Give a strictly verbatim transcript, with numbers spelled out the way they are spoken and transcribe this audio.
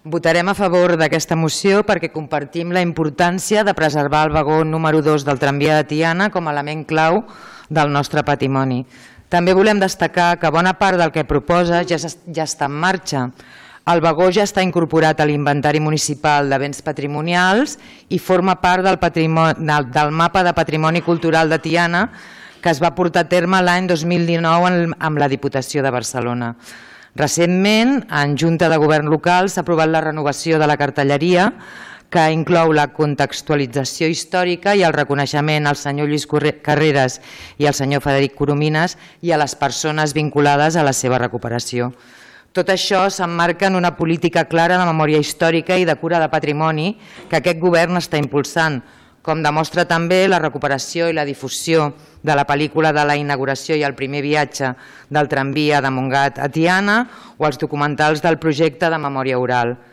Votarem a favor d'aquesta moció perquè compartim la importància de preservar el vagó número dos del tramvia de Tiana com a element clau del nostre patrimoni. També volem destacar que bona part del que proposa ja està en marxa. El vagó ja està incorporat a l'Inventari Municipal de Béns Patrimonials i forma part del mapa de patrimoni cultural de Tiana que es va portar a terme l'any dos mil dinou amb la Diputació de Barcelona. Recentment, en Junta de Govern Local s'ha aprovat la renovació de la cartelleria que inclou la contextualització històrica i el reconeixement al senyor Lluís Carreras i al senyor Frederic Coromines i a les persones vinculades a la seva recuperació. Tot això s'emmarca en una política clara de memòria històrica i de cura de patrimoni que aquest govern està impulsant, com demostra també la recuperació i la difusió de la pel·lícula de la inauguració i el primer viatge del tramvia de Montgat a Tiana o els documentals del projecte de memòria oral.